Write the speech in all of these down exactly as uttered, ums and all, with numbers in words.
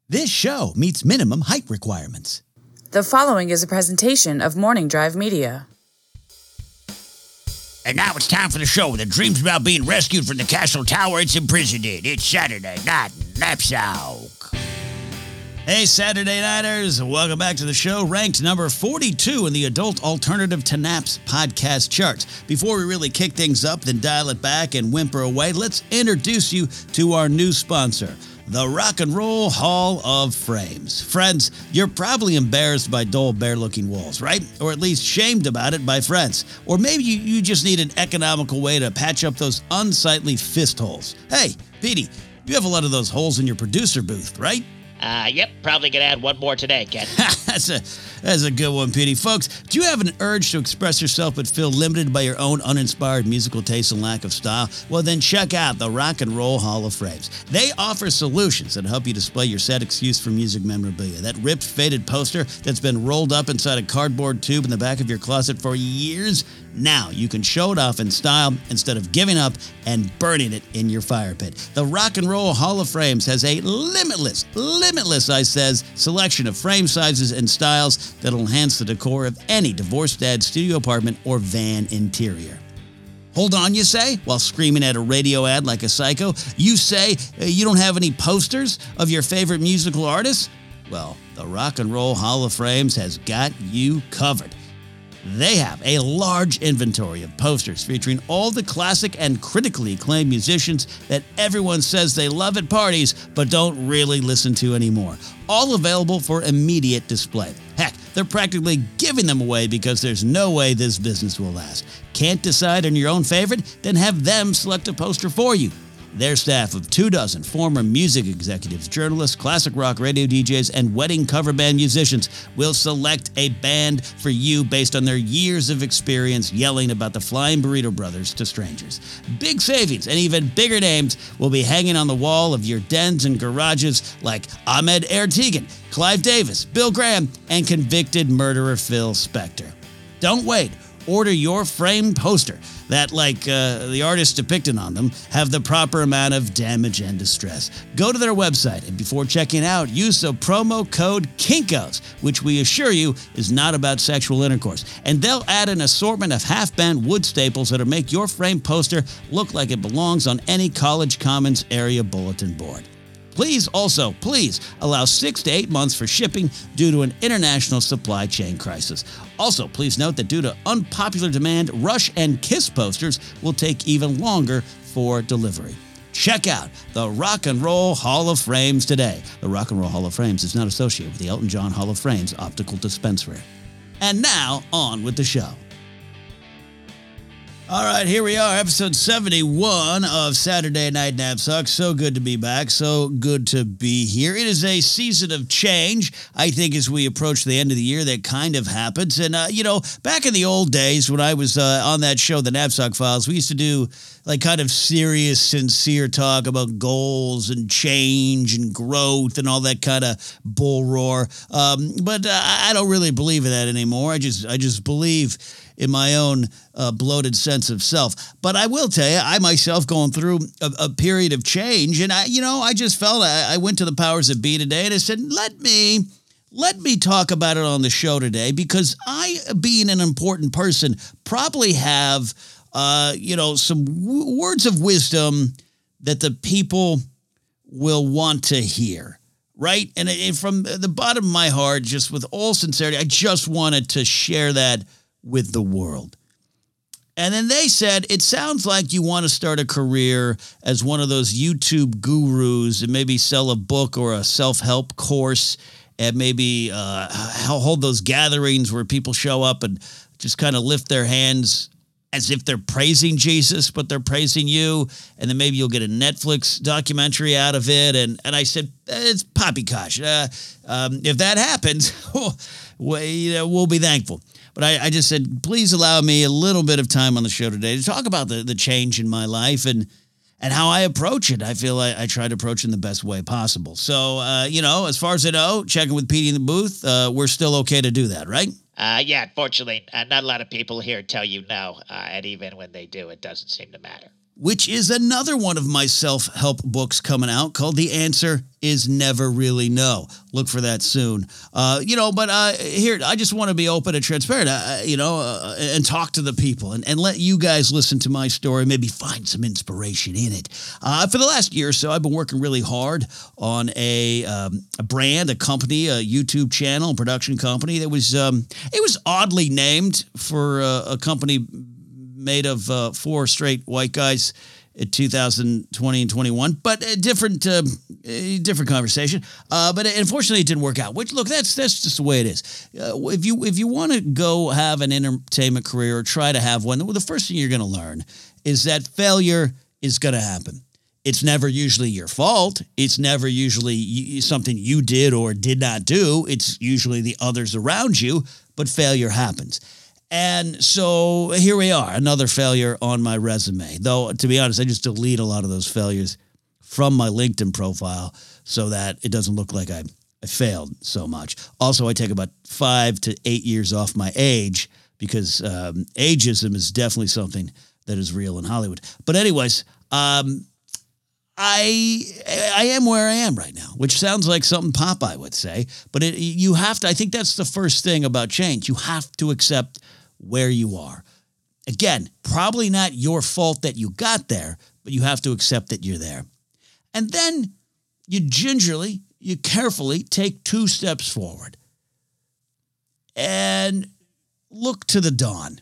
This show meets minimum height requirements. The following is a presentation of Morning Drive Media. And now it's time for the show that dreams about being rescued from the castle tower it's imprisoned in. It's Saturday Night Napzok. Hey, Saturday Nighters. Welcome back to the show, ranked number forty-two in the Adult Alternative to Naps podcast charts. Before we really kick things up, then dial it back and whimper away, let's introduce you to our new sponsor, the Rock and Roll Hall of Frames. Friends, you're probably embarrassed by dull, bare-looking walls, right? Or at least shamed about it by friends. Or maybe you, you just need an economical way to patch up those unsightly fist holes. Hey, Petey, you have a lot of those holes in your producer booth, right? Uh, yep, probably gonna add one more today, Ken. that's a that's a good one, Petey. Folks, do you have an urge to express yourself but feel limited by your own uninspired musical taste and lack of style? Well, then check out the Rock and Roll Hall of Frames. They offer solutions that help you display your sad excuse for music memorabilia. That ripped, faded poster that's been rolled up inside a cardboard tube in the back of your closet for years. Now you can show it off in style instead of giving up and burning it in your fire pit. The Rock and Roll Hall of Frames has a limitless, limitless, I says, selection of frame sizes and styles that'll enhance the decor of any divorced dad's studio apartment or van interior. Hold on, you say, while screaming at a radio ad like a psycho? You say uh, you don't have any posters of your favorite musical artists? Well, the Rock and Roll Hall of Frames has got you covered. They have a large inventory of posters featuring all the classic and critically acclaimed musicians that everyone says they love at parties but don't really listen to anymore. All available for immediate display. Heck, they're practically giving them away because there's no way this business will last. Can't decide on your own favorite? Then have them select a poster for you. Their staff of two dozen former music executives, journalists, classic rock radio D Js, and wedding cover band musicians will select a band for you based on their years of experience yelling about the Flying Burrito Brothers to strangers. Big savings and even bigger names will be hanging on the wall of your dens and garages like Ahmed Ertegun, Clive Davis, Bill Graham, and convicted murderer Phil Spector. Don't wait. Order your framed poster that, like uh, the artists depicted on them, have the proper amount of damage and distress. Go to their website, and before checking out, use the promo code KINKOS, which we assure you is not about sexual intercourse. And they'll add an assortment of half-bent wood staples that'll make your framed poster look like it belongs on any College Commons area bulletin board. Please also, please allow six to eight months for shipping due to an international supply chain crisis. Also, please note that due to unpopular demand, Rush and Kiss posters will take even longer for delivery. Check out the Rock and Roll Hall of Frames today. The Rock and Roll Hall of Frames is not associated with the Elton John Hall of Frames optical dispensary. And now, on with the show. All right, here we are, episode seventy-one of Saturday Night Napzok. So good to be back. So good to be here. It is a season of change. I think as we approach the end of the year, that kind of happens. And, uh, you know, back in the old days when I was uh, on that show, The Napzok Files, we used to do like kind of serious, sincere talk about goals and change and growth and all that kind of bull roar. Um, but uh, I don't really believe in that anymore. I just, I just believe in my own uh, bloated sense of self. But I will tell you, I myself going through a, a period of change, and I, you know, I just felt I, I went to the powers that be today, and I said, let me, let me talk about it on the show today, because I, being an important person, probably have, uh, you know, some w- words of wisdom that the people will want to hear. Right? And, and from the bottom of my heart, just with all sincerity, I just wanted to share that with the world. And then they said, it sounds like you want to start a career as one of those YouTube gurus and maybe sell a book or a self-help course and maybe uh, hold those gatherings where people show up and just kind of lift their hands as if they're praising Jesus, but they're praising you. And then maybe you'll get a Netflix documentary out of it. And, and I said, it's poppycock. Uh, um, if that happens, we, you know, we'll be thankful. But I, I just said, please allow me a little bit of time on the show today to talk about the, the change in my life and and how I approach it. I feel I, I try to approach it in the best way possible. So, uh, you know, as far as I know, checking with Petey in the booth, uh, we're still okay to do that, right? Uh, yeah, unfortunately, uh, not a lot of people here tell you no, uh, and even when they do, it doesn't seem to matter. which is another one of my self-help books coming out called The Answer Is Never Really No. Look for that soon. Uh, you know, but uh, here, I just want to be open and transparent, uh, you know, uh, and talk to the people and, and let you guys listen to my story, maybe find some inspiration in it. Uh, for the last year or so, I've been working really hard on a, um, a brand, a company, a YouTube channel, production company that was, um, it was oddly named for uh, a company made of uh, four straight white guys in two thousand twenty and twenty-one, but a different, uh, a different conversation. Uh, but unfortunately, it didn't work out. Which, look, that's that's just the way it is. Uh, if you if you want to go have an entertainment career or try to have one, well, the first thing you're going to learn is that failure is going to happen. It's never usually your fault. It's never usually something you did or did not do. It's usually the others around you. But failure happens. And so here we are, another failure on my resume. Though, to be honest, I just delete a lot of those failures from my LinkedIn profile so that it doesn't look like I, I failed so much. Also, I take about five to eight years off my age because um, ageism is definitely something that is real in Hollywood. But anyways, um, I I am where I am right now, which sounds like something Popeye would say. But it, you have to, I think that's the first thing about change. You have to accept where you are. Again, probably not your fault that you got there, but you have to accept that you're there. And then you gingerly, you carefully take two steps forward and look to the dawn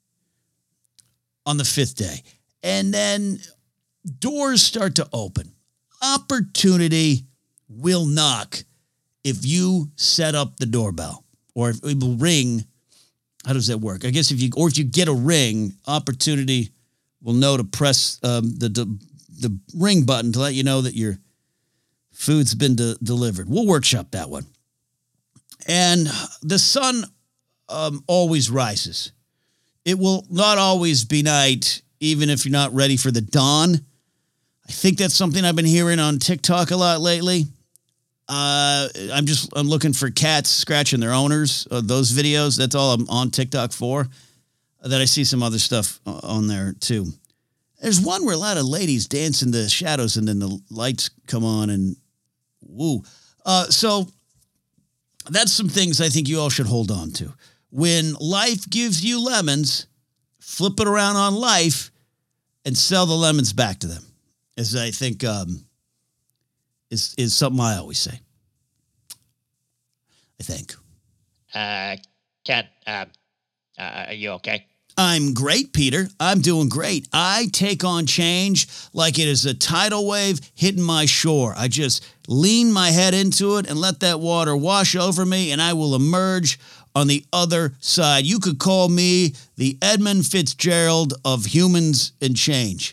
on the fifth day. And then doors start to open. Opportunity will knock if you set up the doorbell, or if it will ring. How does that work? I guess if you, or if you get a ring, opportunity will know to press um, the, the the ring button to let you know that your food's been de- delivered. We'll workshop that one. And the sun um, always rises. It will not always be night, even if you're not ready for the dawn. I think that's something I've been hearing on TikTok a lot lately. Uh, I'm just I'm looking for cats scratching their owners. Uh, those videos. That's all I'm on TikTok for. Uh, that I see some other stuff uh, on there too. There's one where a lot of ladies dance in the shadows and then the lights come on and woo. Uh, so that's some things I think you all should hold on to. When life gives you lemons, flip it around on life and sell the lemons back to them. As I think um, is is something I always say. I think. Uh, Ken, uh, uh, are you okay? I'm great, Peter. I'm doing great. I take on change like it is a tidal wave hitting my shore. I just lean my head into it and let that water wash over me, and I will emerge on the other side. You could call me the Edmund Fitzgerald of humans and change.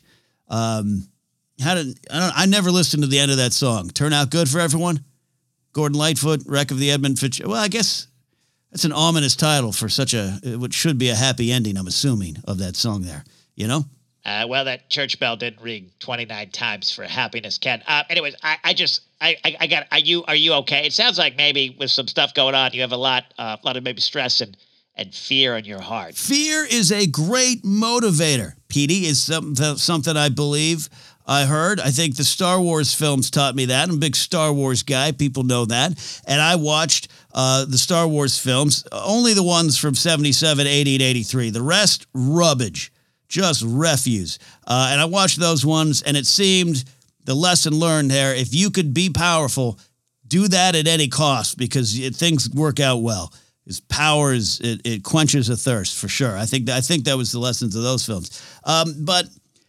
Um, how did I don't I never listened to the end of that song. Turn out good for everyone? Gordon Lightfoot, Wreck of the Edmund Fitzgerald. Well, I guess that's an ominous title for such a, what should be a happy ending, I'm assuming, of that song there, you know? Uh, well, that church bell didn't ring twenty-nine times for happiness, Ken. Uh, anyways, I, I just, I, I, I got, are you, are you okay? It sounds like maybe with some stuff going on, you have a lot, uh, a lot of maybe stress and, and fear in your heart. Fear is a great motivator, Petey, is something, something I believe I heard. I think the Star Wars films taught me that. I'm a big Star Wars guy. People know that. And I watched uh, the Star Wars films, only the ones from seventy-seven, eighty, and eighty-three. The rest, rubbish, just refuse. Uh, and I watched those ones, and it seemed the lesson learned there, if you could be powerful, do that at any cost, because it, things work out well. His power is, it, it quenches a thirst, for sure. I think that, I think that was the lessons of those films. Um, but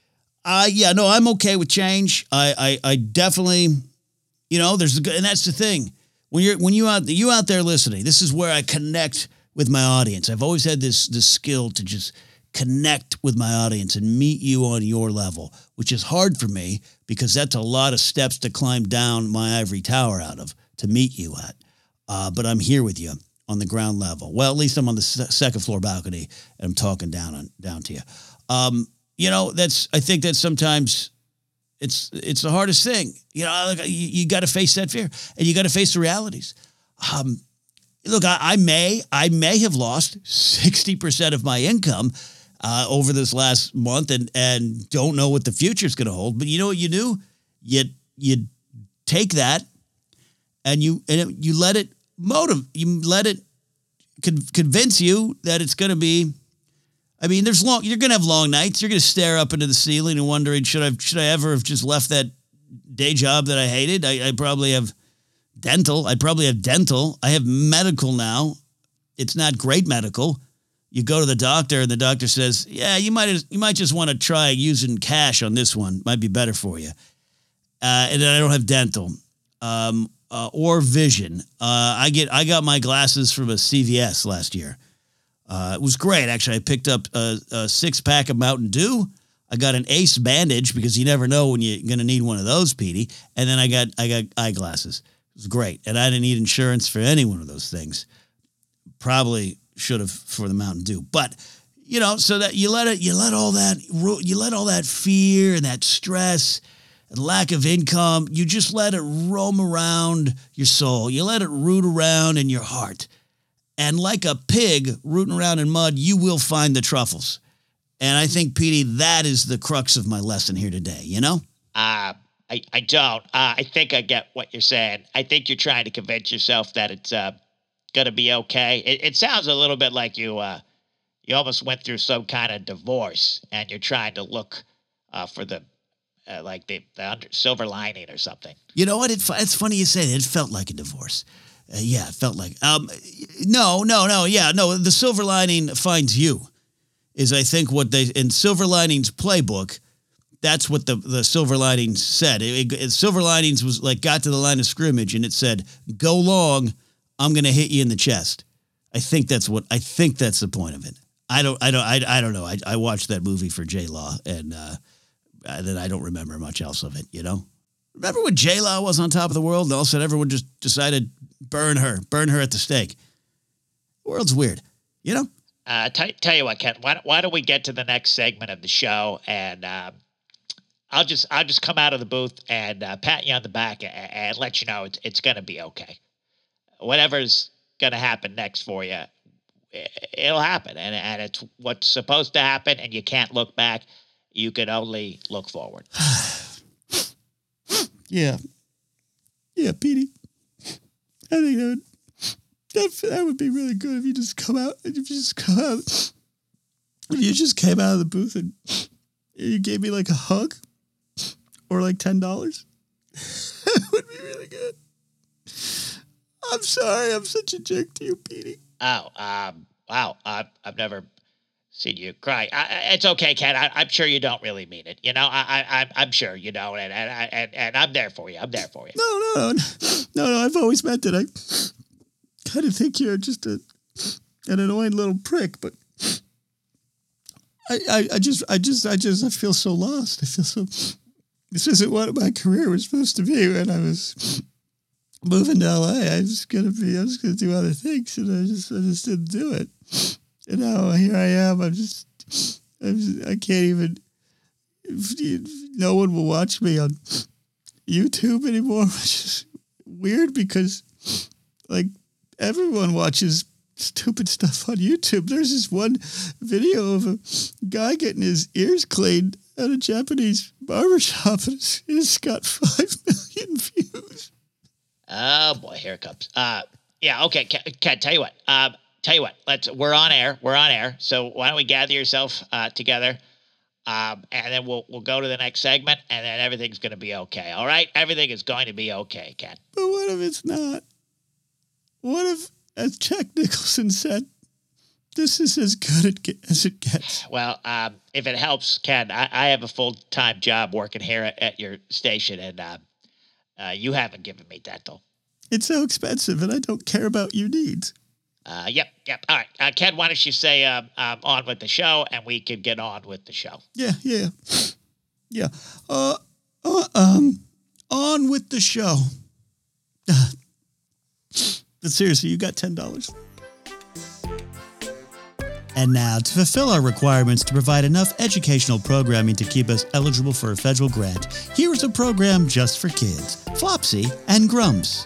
Uh, yeah, no, I'm okay with change. I, I, I definitely, you know, there's, a, and that's the thing. When you're, when you out, you out there listening, this is where I connect with my audience. I've always had this, this skill to just connect with my audience and meet you on your level, which is hard for me because that's a lot of steps to climb down my ivory tower out of to meet you at. Uh, but I'm here with you on the ground level. Well, at least I'm on the se- second floor balcony and I'm talking down on, down to you. Um, You know, that's, I think that sometimes it's, it's the hardest thing. You know, like you, you got to face that fear and you got to face the realities. Um, look, I, I may, I may have lost sixty percent of my income uh, over this last month and, and don't know what the future's going to hold. But you know what you do? You, you take that and you, and it, you let it motive, you let it con- convince you that it's going to be, I mean, there's long, you're going to have long nights. You're going to stare up into the ceiling and wondering, should I, should I ever have just left that day job that I hated? I, I probably have dental. I'd probably have dental. I have medical now. It's not great medical. You go to the doctor and the doctor says, yeah, you might, you might just want to try using cash on this one. Might be better for you. Uh, and then I don't have dental, um, uh, or vision. Uh, I get, I got my glasses from a C V S last year. Uh, it was great. Actually, I picked up a, a six pack of Mountain Dew. I got an Ace bandage because you never know when you're going to need one of those, Petey. And then I got, I got eyeglasses. It was great. And I didn't need insurance for any one of those things. Probably should have for the Mountain Dew, but you know, so that you let it, you let all that, you let all that fear and that stress and lack of income, you just let it roam around your soul. You let it root around in your heart. And like a pig rooting around in mud, you will find the truffles. And I think, Petey, that is the crux of my lesson here today, you know? Uh, I, I don't. Uh, I think I get what you're saying. I think you're trying to convince yourself that it's uh, going to be okay. It, it sounds a little bit like you uh, you almost went through some kind of divorce, and you're trying to look uh, for the, uh, like, the, the under, silver lining or something. You know what? It, it's funny you say that. It felt like a divorce. Uh, yeah, it felt like, um, no, no, no, yeah, no, the silver lining finds you is, I think, what they, in Silver Linings playbook, that's what the, the Silver Linings said. It, it, Silver Linings was like, got to the line of scrimmage and it said, go long, I'm going to hit you in the chest. I think that's what, I think that's the point of it. I don't, I don't, I, I don't know. I, I watched that movie for J-Law and, uh, then I don't remember much else of it, you know? Remember when J-Law was on top of the world and all of a sudden everyone just decided, burn her, burn her at the stake. The world's weird, you know? Uh, t- tell you what, Ken, why, why don't we get to the next segment of the show, and um, I'll just I'll just come out of the booth and uh, pat you on the back and, and let you know it's it's going to be okay. Whatever's going to happen next for you, it'll happen, and and it's what's supposed to happen, and you can't look back. You can only look forward. Yeah. Yeah, Petey. I think that would, that, that would be really good if you just come out, if you just come out, if you just came out of the booth and you gave me like a hug or like ten dollars. That would be really good. I'm sorry. I'm such a jerk to you, Petey. Oh, um, wow. Uh, I've never seen you cry. I, I, it's okay, Ken. I, I'm sure you don't really mean it. You know, I, I, I'm, I'm sure you don't, and and, and and I'm there for you. I'm there for you. No, no, no, no, no. I've always meant it. I kind of think you're just a an annoying little prick, but I, I, I just, I just, I just, I feel so lost. I feel so. This isn't what my career was supposed to be when I was moving to L A. I was gonna be, I was gonna do other things, and I just, I just didn't do it. And now here I am. I'm just, I'm just I can't even. No one will watch me on YouTube anymore, which is weird because, like, everyone watches stupid stuff on YouTube. There's this one video of a guy getting his ears cleaned at a Japanese barbershop, and it's, it's got five million views. Oh boy, here it comes. Uh, yeah, okay, Ken, Ken, tell you what. Um, tell you what. Let's. We're on air. We're on air. So why don't we gather yourself uh, together, um, and then we'll we'll go to the next segment, and then everything's going to be okay. All right, everything is going to be okay, Ken. But what if it's not? What if, as Jack Nicholson said, this is as good as it gets? Well, um, if it helps, Ken, I, I have a full-time job working here at, at your station, and uh, uh, you haven't given me dental. It's so expensive, and I don't care about your needs. Uh, yep, yep. All right, uh, Ken, why don't you say um, um, on with the show, and we can get on with the show. Yeah, yeah, yeah. Uh, uh, um, on with the show. But seriously, you got ten dollars. And now, to fulfill our requirements to provide enough educational programming to keep us eligible for a federal grant, here is a program just for kids, Flopsy and Grumps.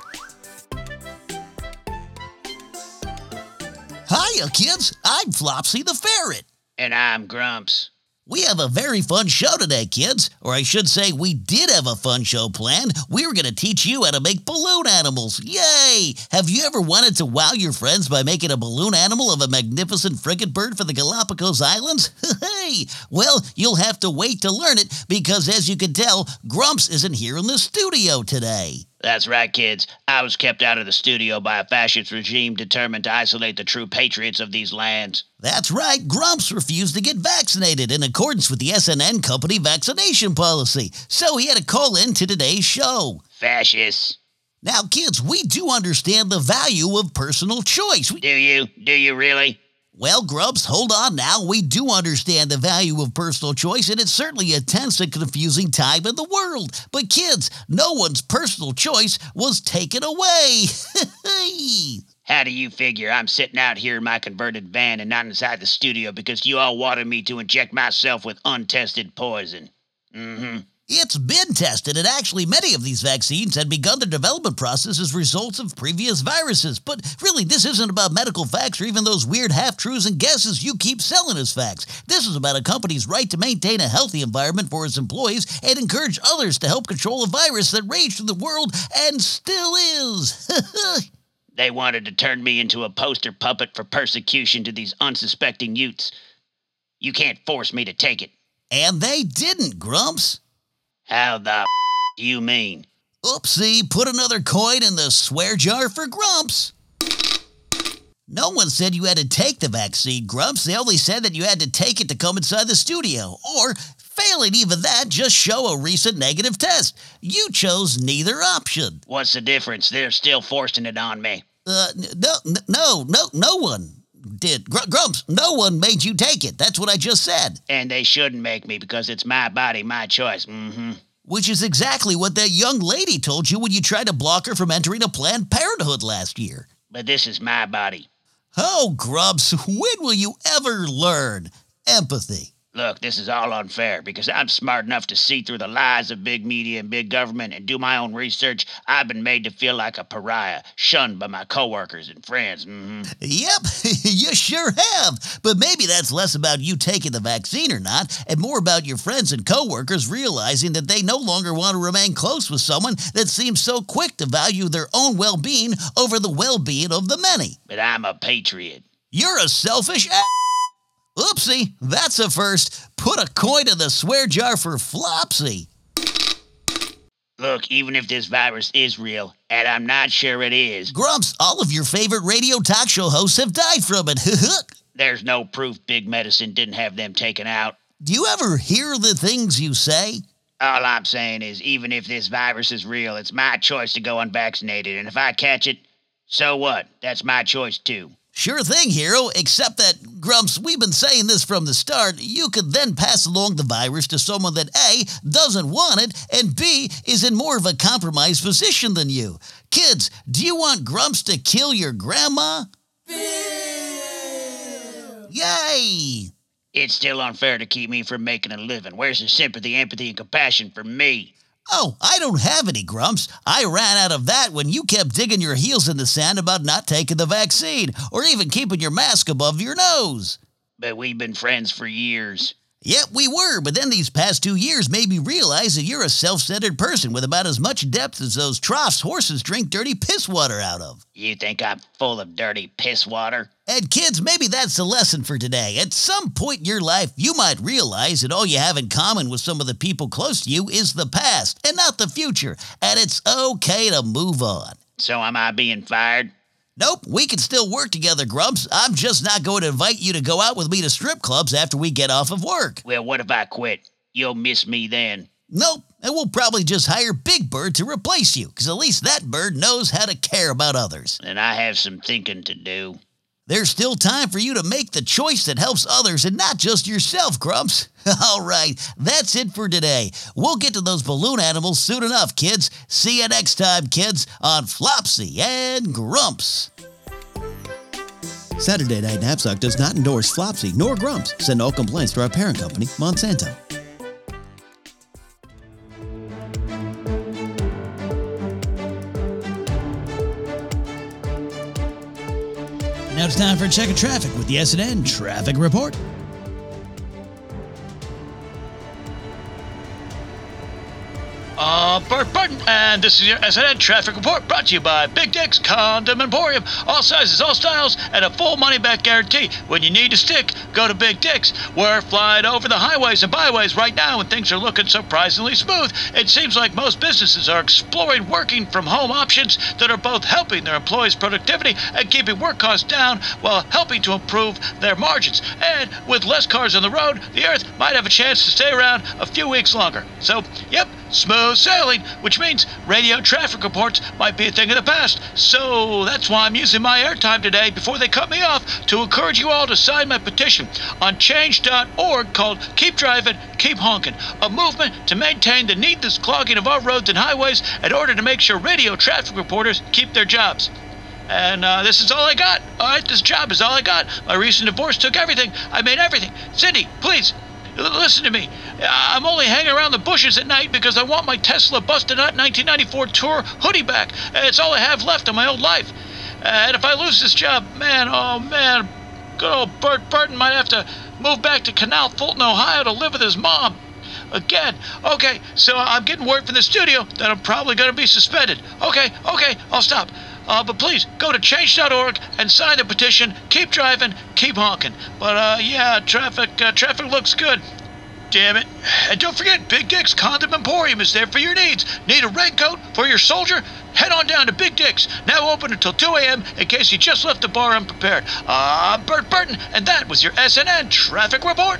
Hiya, kids. I'm Flopsy the Ferret. And I'm Grumps. We have a very fun show today, kids. Or I should say, we did have a fun show planned. We were going to teach you how to make balloon animals. Yay! Have you ever wanted to wow your friends by making a balloon animal of a magnificent frigate bird for the Galapagos Islands? Hey! Well, you'll have to wait to learn it because, as you can tell, Grumps isn't here in the studio today. That's right, kids. I was kept out of the studio by a fascist regime determined to isolate the true patriots of these lands. That's right, Grumps refused to get vaccinated in accordance with the S N N company vaccination policy, so he had to call in to today's show. Fascists. Now, kids, we do understand the value of personal choice. We- Do you? Do you really? Well, Grumps, hold on now. We do understand the value of personal choice, and it's certainly a tense and confusing time in the world. But kids, no one's personal choice was taken away. How do you figure I'm sitting out here in my converted van and not inside the studio because you all wanted me to inject myself with untested poison? Mm-hmm. It's been tested, and actually many of these vaccines had begun their development process as results of previous viruses. But really, this isn't about medical facts or even those weird half-truths and guesses you keep selling as facts. This is about a company's right to maintain a healthy environment for its employees and encourage others to help control a virus that raged through the world and still is. They wanted to turn me into a poster puppet for persecution to these unsuspecting youths. You can't force me to take it. And they didn't, Grumps. How the f*** do you mean? Oopsie, put another coin in the swear jar for Grumps. No one said you had to take the vaccine, Grumps. They only said that you had to take it to come inside the studio. Or, failing even that, just show a recent negative test. You chose neither option. What's the difference? They're still forcing it on me. Uh, no, no, no, no one did. Gr- Grumps, no one made you take it. That's what I just said. And they shouldn't make me because it's my body, my choice. Mm-hmm. Which is exactly what that young lady told you when you tried to block her from entering a Planned Parenthood last year. But this is my body. Oh, Grumps, when will you ever learn empathy? Look, this is all unfair because I'm smart enough to see through the lies of big media and big government and do my own research. I've been made to feel like a pariah, shunned by my coworkers and friends. Mm-hmm. Yep, you sure have. But maybe that's less about you taking the vaccine or not, and more about your friends and coworkers realizing that they no longer want to remain close with someone that seems so quick to value their own well-being over the well-being of the many. But I'm a patriot. You're a selfish a- Oopsie, that's a first. Put a coin in the swear jar for Flopsy. Look, even if this virus is real, and I'm not sure it is, Grumps, all of your favorite radio talk show hosts have died from it. there's no proof big medicine didn't have them taken out. Do you ever hear the things you say? All I'm saying is, even if this virus is real, it's my choice to go unvaccinated, and if I catch it, so what? That's my choice too. Sure thing, Hero, except that, Grumps, we've been saying this from the start, you could then pass along the virus to someone that A, doesn't want it, and B, is in more of a compromised position than you. Kids, do you want Grumps to kill your grandma? Bill! Yay! It's still unfair to keep me from making a living. Where's the sympathy, empathy, and compassion for me? Oh, I don't have any, Grumps. I ran out of that when you kept digging your heels in the sand about not taking the vaccine, or even keeping your mask above your nose. But we've been friends for years. Yep, we were, but then these past two years made me realize that you're a self-centered person with about as much depth as those troughs horses drink dirty piss water out of. You think I'm full of dirty piss water? And kids, maybe that's the lesson for today. At some point in your life, you might realize that all you have in common with some of the people close to you is the past and not the future, and it's okay to move on. So am I being fired? Nope, we can still work together, Grumps. I'm just not going to invite you to go out with me to strip clubs after we get off of work. Well, what if I quit? You'll miss me then. Nope, and we'll probably just hire Big Bird to replace you, because at least that bird knows how to care about others. And I have some thinking to do. There's still time for you to make the choice that helps others and not just yourself, Grumps. All right, that's it for today. We'll get to those balloon animals soon enough, kids. See you next time, kids, on Flopsy and Grumps. Saturday Night Knapsack does not endorse Flopsy nor Grumps. Send all complaints to our parent company, Monsanto. Now it's time for a check of traffic with the S N N Traffic Report. I'm Bert Burton, and this is your S N N Traffic Report brought to you by Big Dick's Condom Emporium. All sizes, all styles, and a full money-back guarantee. When you need a stick, go to Big Dick's. We're flying over the highways and byways right now, and things are looking surprisingly smooth. It seems like most businesses are exploring working from home options that are both helping their employees' productivity and keeping work costs down while helping to improve their margins. And with less cars on the road, the Earth might have a chance to stay around a few weeks longer. So, yep, smooth sailing, which means radio traffic reports might be a thing of the past. So that's why I'm using my airtime today before they cut me off to encourage you all to sign my petition on change dot org called Keep Driving, Keep Honking, a movement to maintain the needless clogging of our roads and highways in order to make sure radio traffic reporters keep their jobs. And uh, this is all I got. All right, this job is all I got. My recent divorce took everything. I made everything. Cindy, please, l- listen to me. I'm only hanging around the bushes at night because I want my Tesla busted out nineteen ninety-four Tour hoodie back. It's all I have left of my old life. And if I lose this job, man, oh man, good old Bert Burton might have to move back to Canal Fulton, Ohio to live with his mom. Again. Okay, so I'm getting word from the studio that I'm probably going to be suspended. Okay, okay, I'll stop. Uh, but please, go to change dot org and sign the petition. Keep driving, keep honking. But, uh, yeah, traffic, uh, traffic looks good. Damn it. And don't forget, Big Dick's Condom Emporium is there for your needs. Need a raincoat for your soldier? Head on down to Big Dick's, now open until two a.m. in case you just left the bar unprepared. Uh, I'm Bert Burton, and that was your S N N Traffic Report.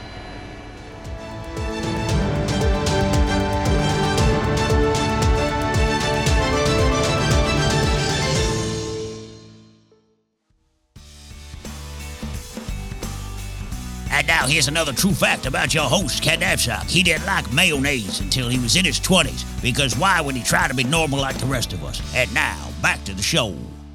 And now here's another true fact about your host, Ken Napzok. He didn't like mayonnaise until he was in his twenties, because why would he try to be normal like the rest of us? And now, back to the show.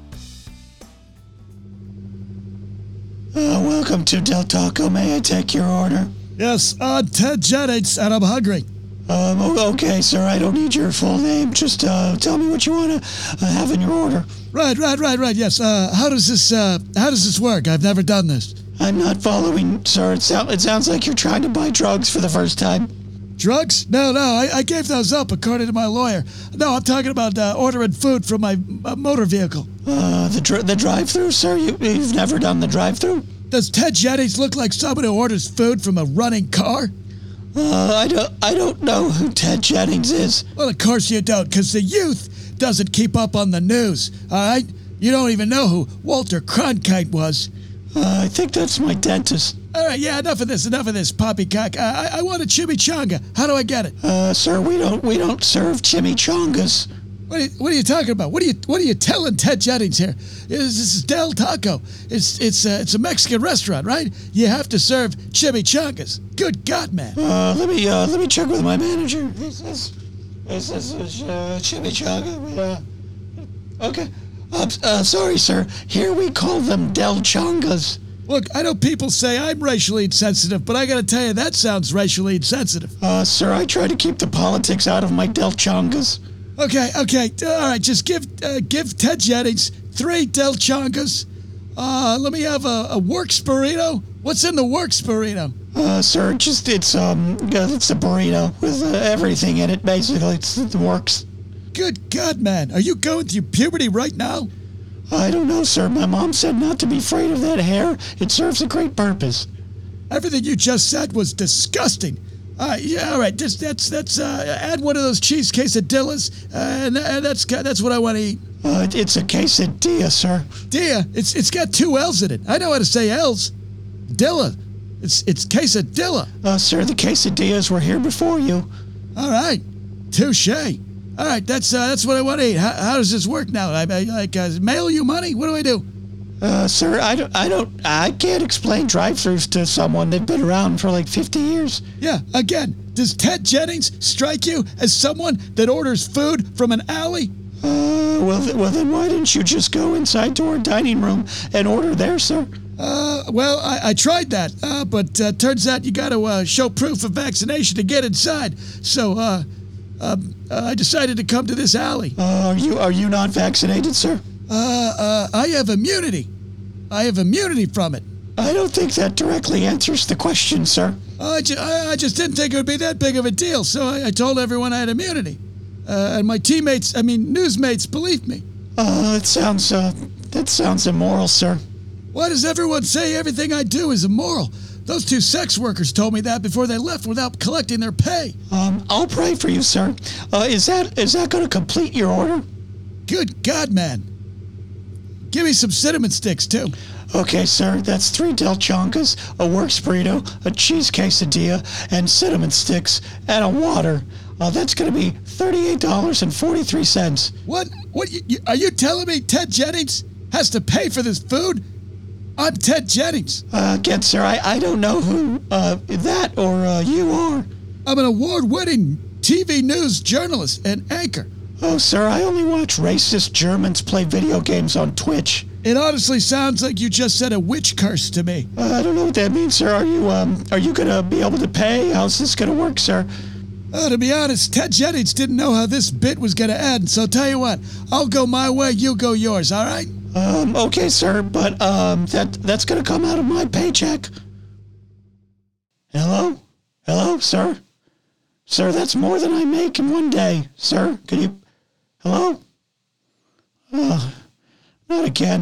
Uh, welcome to Del Taco. May I take your order? Yes, uh, Ted Jennings, and I'm hungry. Um, okay, sir, I don't need your full name. Just uh, tell me what you want to uh, have in your order. Right, right, right, right, yes. Uh, how does this, uh, how does this work? I've never done this. I'm not following, sir. It, sound, it sounds like you're trying to buy drugs for the first time. Drugs? No, no, I, I gave those up according to my lawyer. No, I'm talking about uh, ordering food from my uh, motor vehicle. Uh, the dr- the drive-thru, sir? You, you've never done the drive-thru? Does Ted Jennings look like someone who orders food from a running car? Uh, I don't, I don't know who Ted Jennings is. Well, of course you don't, because the youth doesn't keep up on the news, all right? You don't even know who Walter Cronkite was. Uh, I think that's my dentist. All right, yeah, enough of this, enough of this, poppycock. Uh, I, I want a chimichanga. How do I get it? Uh, sir, we don't, we don't serve chimichangas. What are, you, what are you talking about? What are you, what are you telling Ted Jennings here? This is Del Taco. It's, it's, uh, it's a Mexican restaurant, right? You have to serve chimichangas. Good God, man. Uh, let me, uh, let me check with my manager. This is, this is uh, chimichanga. Uh, okay. Uh, uh, sorry, sir. Here we call them Del Changas. Look, I know people say I'm racially insensitive, but I gotta tell you, that sounds racially insensitive. Uh, sir, I try to keep the politics out of my Del Changas. Okay, okay, all right, just give uh, give Ted Jennings three Del Changas. Uh, let me have a, a Works burrito. What's in the Works burrito? Uh, sir, just, it's, um, it's a burrito with uh, everything in it, basically. It's, it works. Good God, man. Are you going through puberty right now? I don't know, sir. My mom said not to be afraid of that hair. It serves a great purpose. Everything you just said was disgusting. Uh, yeah, all right, just, that's, that's, uh, add one of those cheese quesadillas, uh, and, th- and that's, that's what I want to eat. Uh, it's a quesadilla, sir. Dia, it's, it's got two L's in it. I know how to say L's. Dilla. It's, it's quesadilla. Uh, sir, the quesadillas were here before you. All right. Touche. All right, that's uh, that's what I want to eat. How, how does this work now? I, I like uh, mail you money? What do I do? Uh, sir, I don't, I don't, I can't explain drive-thrus to someone. They've been around for like fifty years. Yeah, again, does Ted Jennings strike you as someone that orders food from an alley? Uh, well, th- well then why didn't you just go inside to our dining room and order there, sir? Uh, well, I, I tried that, uh, but uh, turns out you got to uh, show proof of vaccination to get inside. So, uh, uh, uh, I decided to come to this alley. Uh, are you, are you not vaccinated, sir? Uh, uh, I have immunity. I have immunity from it. I don't think that directly answers the question, sir. I, ju- I, I just didn't think it would be that big of a deal, so I, I told everyone I had immunity. Uh, and my teammates, I mean, newsmates, believe me. Uh, it sounds, uh, that sounds immoral, sir. Why does everyone say everything I do is immoral? Those two sex workers told me that before they left without collecting their pay. Um, I'll pray for you, sir. Uh, is that, is that going to complete your order? Good God, man. Give me some cinnamon sticks, too. Okay, sir, that's three Del Chonkas, a works burrito, a cheese quesadilla, and cinnamon sticks, and a water. Uh, that's going to be thirty-eight dollars and forty-three cents. What? What? You, you, are you telling me Ted Jennings has to pay for this food? I'm Ted Jennings. Uh, again, sir, I, I don't know who uh, that or uh, you are. I'm an award-winning T V news journalist and anchor. Oh, sir, I only watch racist Germans play video games on Twitch. It honestly sounds like you just said a witch curse to me. Uh, I don't know what that means, sir. Are you um are you gonna be able to pay? How's this gonna work, sir? Uh, to be honest, Ted Jennings didn't know how this bit was gonna end, so tell you what, I'll go my way, you go yours, all right? Um, okay, sir, but um that that's gonna come out of my paycheck. Hello? Hello, sir? Sir, that's more than I make in one day. Sir, could you... Hello? Uh, not again.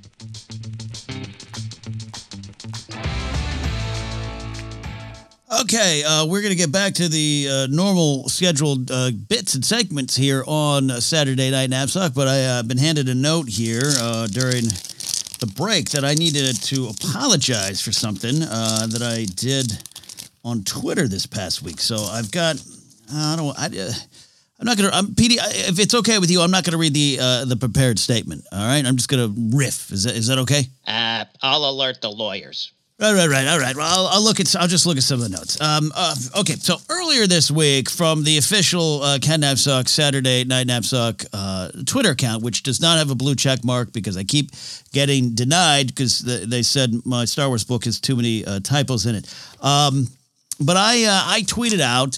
Okay, uh, we're going to get back to the uh, normal scheduled uh, bits and segments here on uh, Saturday Night Knapsack, but I've uh, been handed a note here uh, during the break that I needed to apologize for something uh, that I did on Twitter this past week. So I've got, I don't, I, uh, I'm not going to, I'm P D, if it's okay with you, I'm not going to read the uh, the prepared statement. All right, I'm just going to riff. Is that is that okay? Uh, I'll alert the lawyers. Right, right, right. All right. Well, I'll, I'll look at. I'll just look at some of the notes. Um. Uh, okay. So earlier this week, from the official uh, Ken Knapsack Saturday Night Knapsack uh, Twitter account, which does not have a blue check mark because I keep getting denied because the, they said my Star Wars book has too many uh, typos in it. Um. But I uh, I tweeted out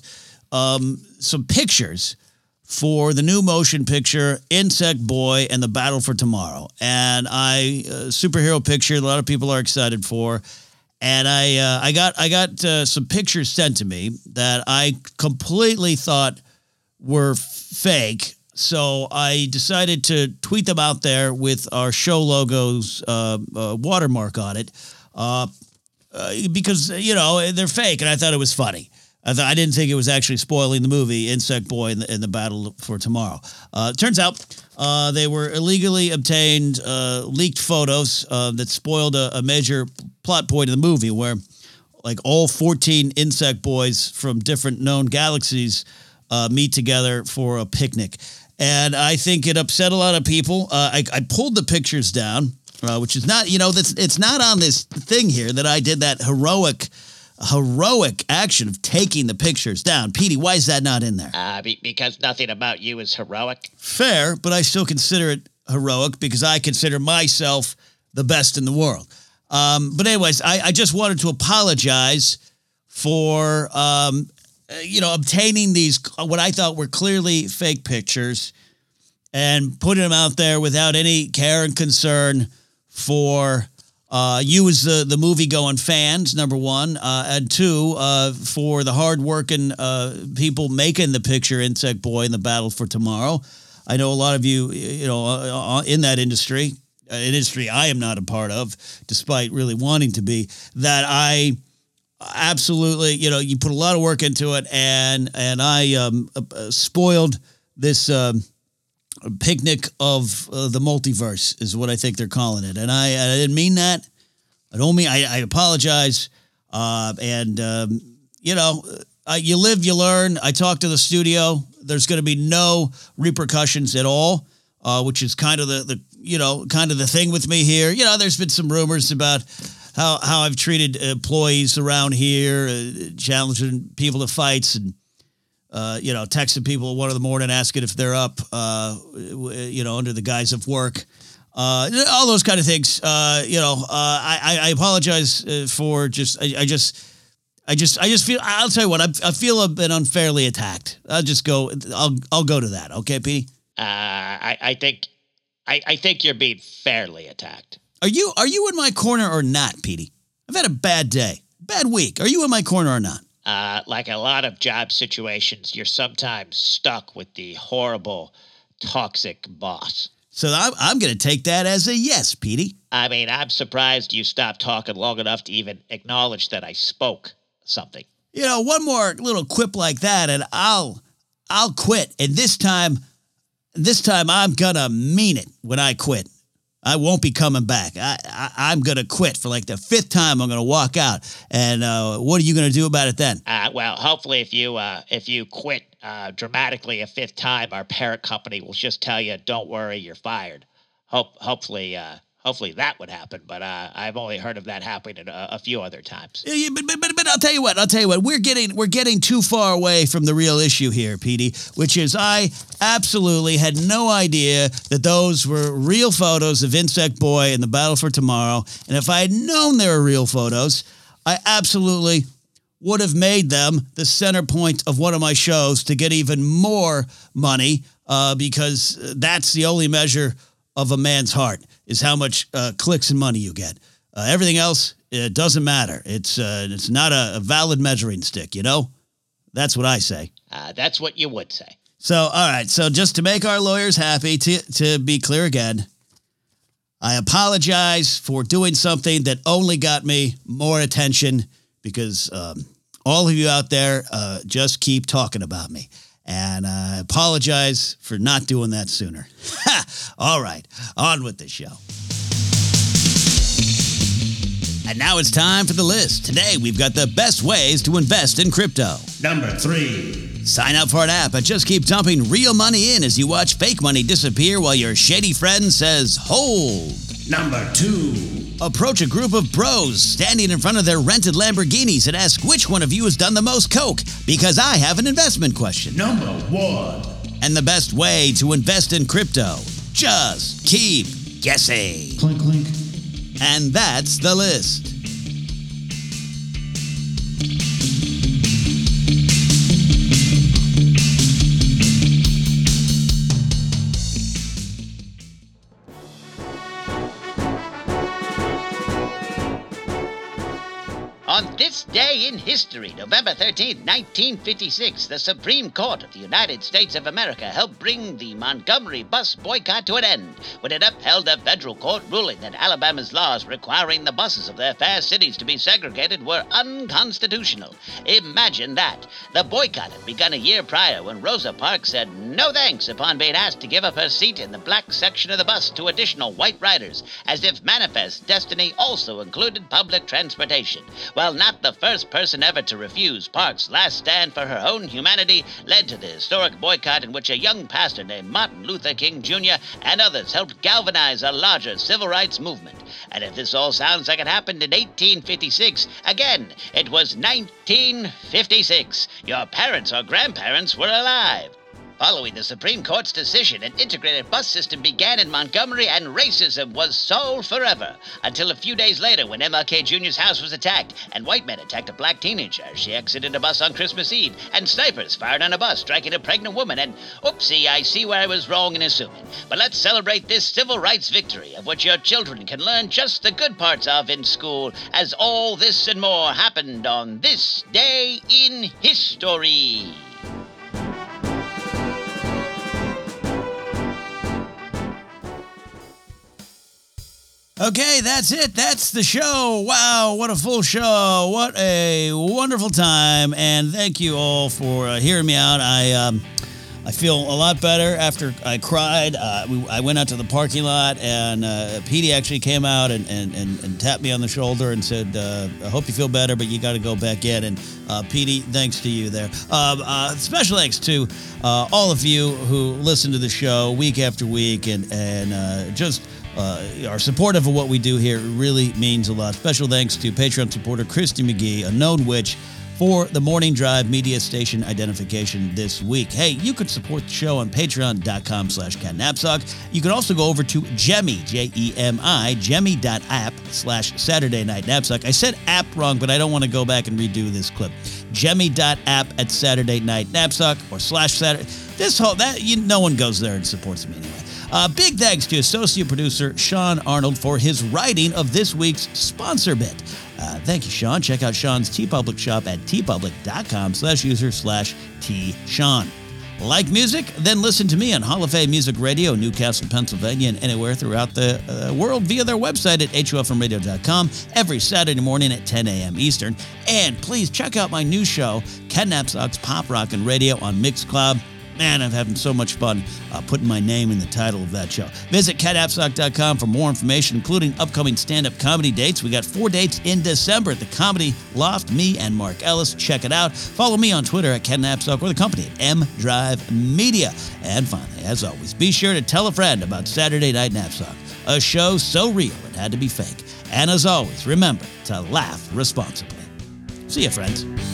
um some pictures for the new motion picture Insect Boy and the Battle for Tomorrow, and I uh, superhero picture a lot of people are excited for. And I uh, I got I got uh, some pictures sent to me that I completely thought were fake. So I decided to tweet them out there with our show logo's uh, uh, watermark on it, uh, uh, because you know they're fake, and I thought it was funny. I, th- I didn't think it was actually spoiling the movie Insect Boy and the, and the Battle for Tomorrow. Uh, turns out uh, they were illegally obtained uh, leaked photos uh, that spoiled a, a major plot point of the movie where like all fourteen Insect Boys from different known galaxies uh, meet together for a picnic. And I think it upset a lot of people. Uh, I, I pulled the pictures down, uh, which is not, you know, that's it's not on this thing here that I did that heroic heroic action of taking the pictures down. Petey, why is that not in there? Uh, be- because nothing about you is heroic. Fair, but I still consider it heroic because I consider myself the best in the world. Um, but anyways, I, I just wanted to apologize for, um, you know, obtaining these, what I thought were clearly fake pictures and putting them out there without any care and concern for Uh, you as the, the movie-going fans, number one, uh, and two, uh, for the hard-working uh, people making the picture Insect Boy and the Battle for Tomorrow. I know a lot of you, you know, uh, in that industry, an industry I am not a part of, despite really wanting to be, that I absolutely, you know, you put a lot of work into it, and and I um, uh, spoiled this um, picnic of uh, the multiverse is what I think they're calling it. And I, I didn't mean that. I don't mean, I, I apologize. Uh, and, um, you know, uh, you live, you learn. I talked to the studio. There's going to be no repercussions at all, uh, which is kind of the, the, you know, kind of the thing with me here. You know, there's been some rumors about how, how I've treated employees around here, uh, challenging people to fights and, Uh, you know, texting people at one in the morning, asking if they're up, uh, you know, under the guise of work, uh, all those kind of things. Uh, you know, uh, I, I apologize uh, for just, I, I just, I just, I just feel, I'll tell you what, I, I feel I've been unfairly attacked. I'll just go, I'll, I'll go to that. Okay, P? Uh, I, I think, I, I think you're being fairly attacked. Are you, are you in my corner or not, Petey? I've had a bad day, bad week. Are you in my corner or not? Uh, like a lot of job situations, you're sometimes stuck with the horrible, toxic boss. So I'm, I'm going to take that as a yes, Petey. I mean, I'm surprised you stopped talking long enough to even acknowledge that I spoke something. You know, one more little quip like that, and I'll I'll quit. And this time, this time I'm going to mean it when I quit. I won't be coming back. I, I, I'm going to quit for like the fifth time. I'm going to walk out. And uh, what are you going to do about it then? Uh, well, hopefully if you uh, if you quit uh, dramatically a fifth time, our parent company will just tell you, don't worry, you're fired. Hope, hopefully, uh, hopefully that would happen. But uh, I've only heard of that happening a, a few other times. Yeah, but, but, but, but I'll tell you what, I'll tell you what, we're getting we're getting too far away from the real issue here, Petey, which is I absolutely had no idea that those were real photos of Insect Boy and the Battle for Tomorrow. And if I had known they were real photos, I absolutely would have made them the center point of one of my shows to get even more money uh, because that's the only measure of a man's heart is how much uh, clicks and money you get. Uh, everything else, it doesn't matter. It's uh, it's not a, a valid measuring stick, you know? That's what I say. Uh, that's what you would say. So, all right. So just to make our lawyers happy, to, to be clear again, I apologize for doing something that only got me more attention because um, all of you out there uh, just keep talking about me. And I apologize for not doing that sooner. Ha! All right, on with the show. And now it's time for the list. Today, we've got the best ways to invest in crypto. Number three. Sign up for an app and just keep dumping real money in as you watch fake money disappear while your shady friend says, hold. Number two. Approach a group of bros standing in front of their rented Lamborghinis and ask which one of you has done the most coke, because I have an investment question. Number one. And the best way to invest in crypto, just keep guessing. Clink, clink. And that's the list. On this day in history, November thirteenth, nineteen fifty-six, the Supreme Court of the United States of America helped bring the Montgomery bus boycott to an end when it upheld a federal court ruling that Alabama's laws requiring the buses of their fair cities to be segregated were unconstitutional. Imagine that. The boycott had begun a year prior when Rosa Parks said no thanks upon being asked to give up her seat in the black section of the bus to additional white riders, as if Manifest Destiny also included public transportation. While not the first person ever to refuse, Parks' last stand for her own humanity led to the historic boycott in which a young pastor named Martin Luther King Junior and others helped galvanize a larger civil rights movement. And if this all sounds like it happened in eighteen fifty-six, again, it was nineteen fifty-six. Your parents or grandparents were alive. Following the Supreme Court's decision, an integrated bus system began in Montgomery and racism was solved forever. Until a few days later when M L K Junior's house was attacked and white men attacked a black teenager as she exited a bus on Christmas Eve, and snipers fired on a bus striking a pregnant woman, and oopsie, I see where I was wrong in assuming. But let's celebrate this civil rights victory of which your children can learn just the good parts of in school, as all this and more happened on this day in history. Okay, that's it. That's the show. Wow, what a full show. What a wonderful time. And thank you all for uh, hearing me out. I um, I feel a lot better after I cried. Uh, we, I went out to the parking lot, and uh, Petey actually came out and, and, and, and tapped me on the shoulder and said, uh, I hope you feel better, but you got to go back in. And uh, Petey, thanks to you there. Uh, uh, special thanks to uh, all of you who listen to the show week after week and, and uh, just... Uh, are supportive of what we do here. It really means a lot. Special thanks to Patreon supporter Christy McGee, a known witch, for the Morning Drive media station identification this week. Hey, you could support the show on patreon.com slash Ken Napzok. You can also go over to Jemi, J E M I, Jemi.app slash Saturday Night Napzok. I said app wrong, but I don't want to go back and redo this clip. Jemi.app at Saturday Night Napzok or slash Saturday. This whole, that, you, no one goes there and supports me anyway. Uh, big thanks to associate producer Sean Arnold for his writing of this week's sponsor bit. Uh, thank you, Sean. Check out Sean's TeePublic shop at teepublic.com slash user slash T-Sean. Like music? Then listen to me on Hall of Fame Music Radio in Newcastle, Pennsylvania, and anywhere throughout the uh, world via their website at H O F M radio dot com every Saturday morning at ten a.m. Eastern. And please check out my new show, Ken Napzok's Pop Rockin' Radio on Mixcloud. Man, I'm having so much fun uh, putting my name in the title of that show. Visit ken napzok dot com for more information, including upcoming stand-up comedy dates. We got four dates in December at the Comedy Loft, me and Mark Ellis. Check it out. Follow me on Twitter at Ken Napzok or the company at M Drive Media. And finally, as always, be sure to tell a friend about Saturday Night Napzok, a show so real it had to be fake. And as always, remember to laugh responsibly. See you, friends.